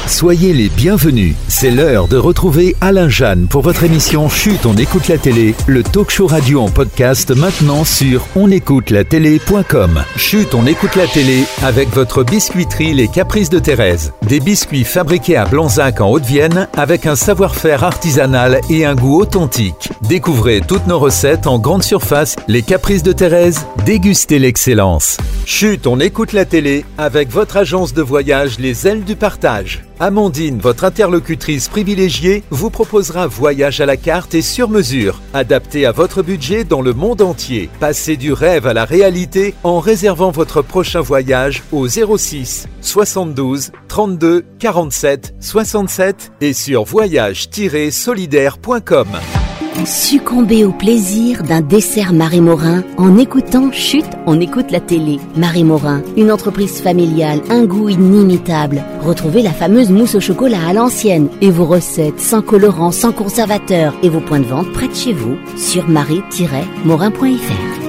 Soyez les bienvenus. C'est l'heure de retrouver Alain Jeanne pour votre émission Chut, on écoute la télé, le talk show radio en podcast maintenant sur onécoutelatélé.com. Chut, on écoute la télé avec votre biscuiterie Les Caprices de Thérèse. Des biscuits fabriqués à Blanzac en Haute-Vienne avec un savoir-faire artisanal et un goût authentique. Découvrez toutes nos recettes en grande surface. Les Caprices de Thérèse, dégustez l'excellence. Chut, on écoute la télé avec votre agence de voyage Les Ailes du Partage. Amandine, votre interlocutrice privilégiée, vous proposera voyage à la carte et sur mesure, adapté à votre budget dans le monde entier. Passez du rêve à la réalité en réservant votre prochain voyage au 06 72 32 47 67 et sur voyage-solidaire.com. Succombez au plaisir d'un dessert Marie Morin en écoutant Chut, on écoute la télé. Marie Morin, une entreprise familiale, un goût inimitable. Retrouvez la fameuse mousse au chocolat à l'ancienne et vos recettes sans colorant, sans conservateur et vos points de vente près de chez vous sur marie-morin.fr.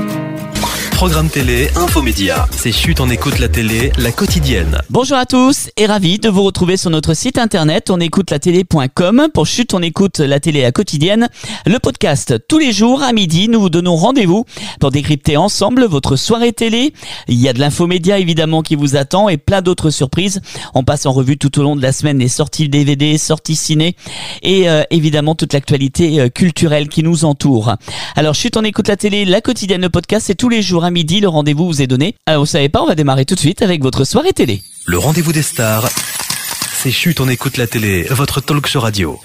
Programme télé, infomédia. C'est Chut, on écoute la télé, la quotidienne. Bonjour à tous et ravi de vous retrouver sur notre site internet onécoutelatélé.com pour Chut, on écoute la télé la quotidienne. Le podcast tous les jours à midi, nous vous donnons rendez-vous pour décrypter ensemble votre soirée télé. Il y a de l'infomédia évidemment qui vous attend et plein d'autres surprises. On passe en revue tout au long de la semaine les sorties DVD, sorties ciné et évidemment toute l'actualité culturelle qui nous entoure. Alors Chut, on écoute la télé, la quotidienne, le podcast, c'est tous les jours à midi, le rendez-vous vous est donné. Alors vous savez pas, on va démarrer tout de suite avec votre soirée télé. Le rendez-vous des stars, c'est Chut, on écoute la télé, votre talk show radio.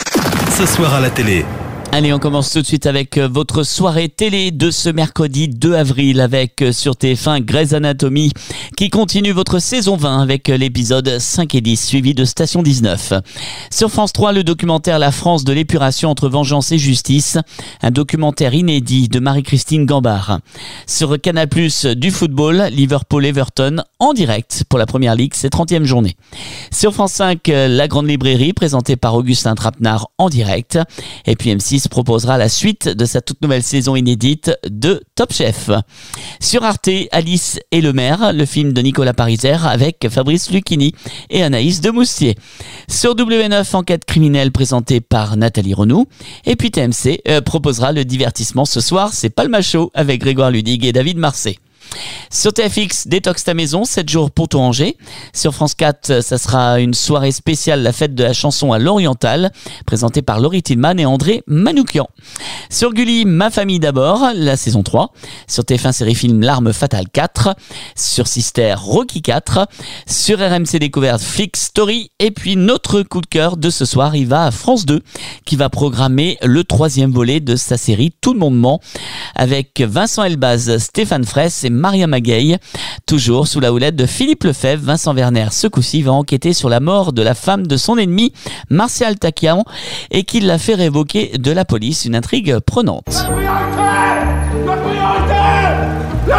Ce soir à la télé. Allez, on commence tout de suite avec votre soirée télé de ce mercredi 2 avril avec sur TF1 Grey's Anatomy qui continue votre saison 20 avec l'épisode 5 et 10 suivi de Station 19. Sur France 3, le documentaire La France de l'épuration entre vengeance et justice, un documentaire inédit de Marie-Christine Gambard. Sur Canal+, du football, Liverpool-Everton en direct pour la Première Ligue, c'est 30e journée. Sur France 5, La Grande Librairie présentée par Augustin Trapenard en direct. Et puis M6 proposera la suite de sa toute nouvelle saison inédite de Top Chef. Sur Arte, Alice et le maire, le film de Nicolas Pariser avec Fabrice Lucchini et Anaïs Demoustier. Sur W9, enquête criminelle présentée par Nathalie Renaud. Et puis TMC proposera le divertissement ce soir, c'est Palma Show avec Grégoire Ludig et David Marseille. Sur TFX, Détox ta maison, 7 jours pour tout ranger. Sur France 4, ça sera une soirée spéciale, la fête de la chanson à l'Oriental, présentée par Laurie Tillman et André Manoukian. Sur Gulli, Ma famille d'abord, la saison 3. Sur TF1 série film L'arme fatale 4. Sur Sister, Rocky 4. Sur RMC Découverte, Fix Story. Et puis notre coup de cœur de ce soir, il va à France 2, qui va programmer le 3e volet de sa série Tout le monde ment, avec Vincent Elbaz, Stéphane Fraisse et Maria Magueil. Toujours sous la houlette de Philippe Lefebvre, Vincent Werner, ce coup-ci, va enquêter sur la mort de la femme de son ennemi, Martial Takian, et qui l'a fait révoquer de la police. Une intrigue prenante. La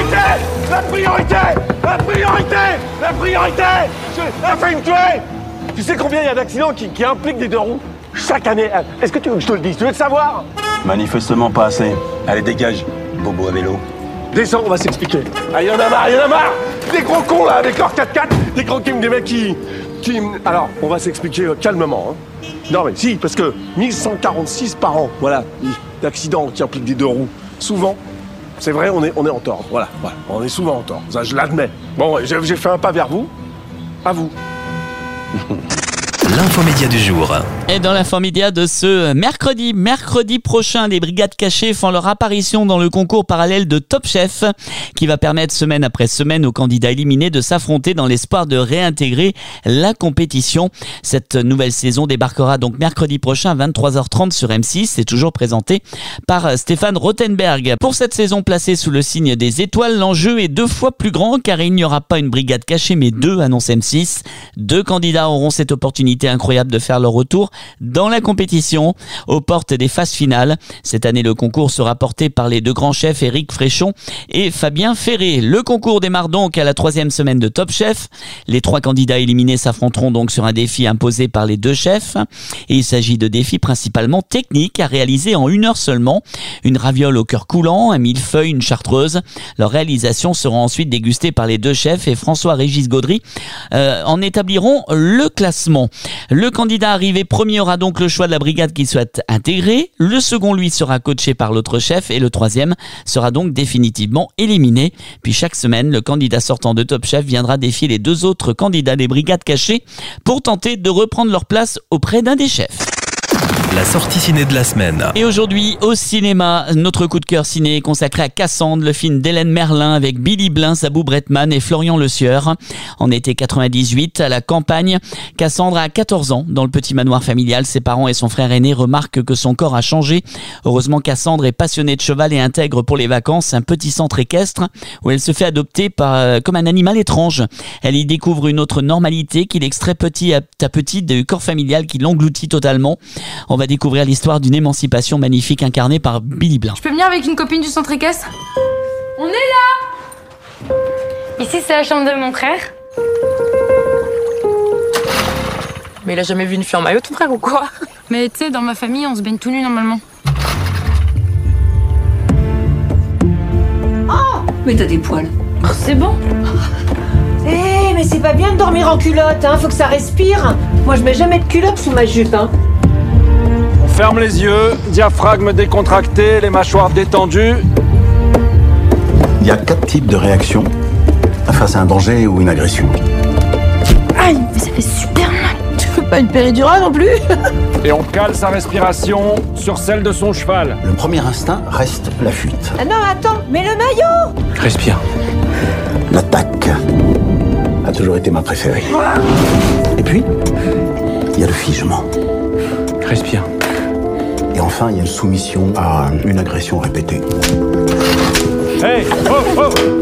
priorité. Elle a failli me tuer. Tu sais combien il y a d'accidents qui impliquent des deux roues chaque année? Est-ce que tu veux que je te le dise? Tu veux le savoir? Manifestement pas assez. Allez, dégage, bobo à vélo. Descends, on va s'expliquer. Ah, il y en a marre. Des gros cons, là, avec leurs 4x4. Des gros des mecs qui... Alors, on va s'expliquer calmement. Hein. Non, mais si, parce que 1146 par an, voilà, d'accidents qui impliquent des deux roues. Souvent, c'est vrai, on est en tort. Voilà, on est souvent en tort. Ça, je l'admets. Bon, j'ai fait un pas vers vous. À vous. L'infomédia du jour. Et dans l'infomédia de ce mercredi prochain, les brigades cachées font leur apparition dans le concours parallèle de Top Chef qui va permettre semaine après semaine aux candidats éliminés de s'affronter dans l'espoir de réintégrer la compétition. Cette nouvelle saison débarquera donc mercredi prochain à 23h30 sur M6. C'est toujours présenté par Stéphane Rothenberg. Pour cette saison placée sous le signe des étoiles, l'enjeu est 2 fois plus grand car il n'y aura pas une brigade cachée mais 2, annonce M6. 2 candidats auront cette opportunité opportunité incroyable de faire leur retour dans la compétition aux portes des phases finales. Cette année, le concours sera porté par les deux grands chefs Éric Fréchon et Fabien Ferré. Le concours démarre donc à la 3e semaine de Top Chef. Les 3 candidats éliminés s'affronteront donc sur un défi imposé par les 2 chefs. Et il s'agit de défis principalement techniques à réaliser en 1 heure seulement. Une raviole au cœur coulant, un millefeuille, une chartreuse. Leur réalisation sera ensuite dégustée par les 2 chefs et François-Régis Gaudry en établiront le classement. Le candidat arrivé premier aura donc le choix de la brigade qu'il souhaite intégrer. Le second, lui, sera coaché par l'autre chef et le 3e sera donc définitivement éliminé. Puis chaque semaine, le candidat sortant de Top Chef viendra défier les 2 autres candidats des brigades cachées pour tenter de reprendre leur place auprès d'un des chefs. La sortie ciné de la semaine. Et aujourd'hui, au cinéma, notre coup de cœur ciné est consacré à Cassandre, le film d'Hélène Merlin avec Billy Blin, Zabou Bretman et Florian Le Sieur. En été 98, à la campagne, Cassandre a 14 ans. Dans le petit manoir familial, ses parents et son frère aîné remarquent que son corps a changé. Heureusement, Cassandre est passionnée de cheval et intègre pour les vacances un petit centre équestre où elle se fait adopter comme un animal étrange. Elle y découvre une autre normalité qu'il extrait petit à petit du corps familial qui l'engloutit totalement. On va découvrir l'histoire d'une émancipation magnifique incarnée par Billy Blin. Je peux venir avec une copine du centre équestre ? On est là ! Ici, c'est la chambre de mon frère. Mais il a jamais vu une fille en maillot, ton frère, ou quoi ? Mais tu sais, dans ma famille, on se baigne tout nu normalement. Oh ! Mais t'as des poils. Oh, c'est bon. Eh, mais c'est pas bien de dormir en culotte, hein, faut que ça respire. Moi, je mets jamais de culotte sous ma jupe, hein. On ferme les yeux, diaphragme décontracté, les mâchoires détendues. Il y a 4 types de réactions face à un danger ou une agression. Aïe, mais ça fait super mal. Tu veux pas une péridurale non plus ? Et on cale sa respiration sur celle de son cheval. Le premier instinct reste la fuite. Ah non, attends, mais le maillot ! Respire. L'attaque a toujours été ma préférée. Et puis, il y a le figement. Respire. Et enfin, il y a une soumission à une agression répétée. Hey, oh !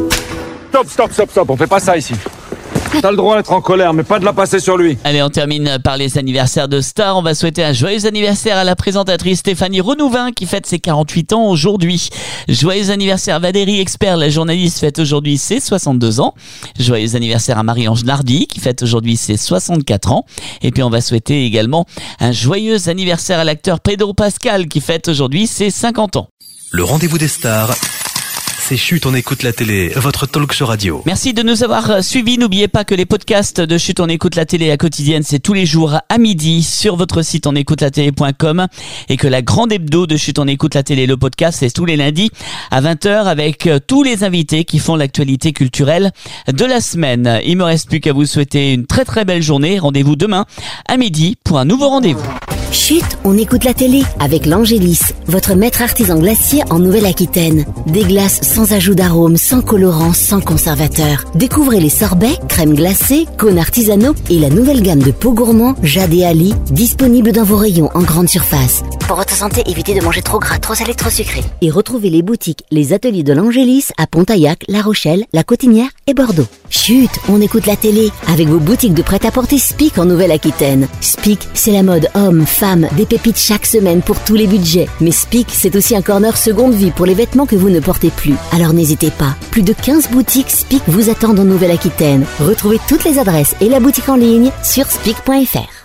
Stop, on fait pas ça ici. T'as le droit d'être en colère, mais pas de la passer sur lui. Allez, on termine par les anniversaires de stars. On va souhaiter un joyeux anniversaire à la présentatrice Stéphanie Renouvin qui fête ses 48 ans aujourd'hui. Joyeux anniversaire Valérie Expert, la journaliste, fête aujourd'hui ses 62 ans. Joyeux anniversaire à Marie-Ange Nardi qui fête aujourd'hui ses 64 ans. Et puis on va souhaiter également un joyeux anniversaire à l'acteur Pedro Pascal qui fête aujourd'hui ses 50 ans. Le rendez-vous des stars. C'est Chut, on écoute la télé, votre talk show radio. Merci de nous avoir suivis. N'oubliez pas que les podcasts de Chut, on écoute la télé à quotidienne, c'est tous les jours à midi sur votre site onécoutelatélé.com et que la grande hebdo de Chut, on écoute la télé, le podcast, c'est tous les lundis à 20h avec tous les invités qui font l'actualité culturelle de la semaine. Il me reste plus qu'à vous souhaiter une très très belle journée. Rendez-vous demain à midi pour un nouveau rendez-vous. Chut, on écoute la télé avec l'Angélis, votre maître artisan glacier en Nouvelle-Aquitaine. Des glaces sans ajout d'arôme, sans colorant, sans conservateur. Découvrez les sorbets, crèmes glacées, cônes artisanaux et la nouvelle gamme de pots gourmands Jade et Ali, disponible dans vos rayons en grande surface. Pour votre santé, évitez de manger trop gras, trop salé, trop sucré. Et retrouvez les boutiques, les ateliers de l'Angélis à Pontaillac, La Rochelle, La Cotinière et Bordeaux. Chut, on écoute la télé avec vos boutiques de prêt-à-porter Spic en Nouvelle-Aquitaine. Spic, c'est la mode homme, femme, des pépites chaque semaine pour tous les budgets. Mais Spic, c'est aussi un corner seconde vie pour les vêtements que vous ne portez plus. Alors n'hésitez pas, plus de 15 boutiques Spic vous attendent en Nouvelle-Aquitaine. Retrouvez toutes les adresses et la boutique en ligne sur spic.fr.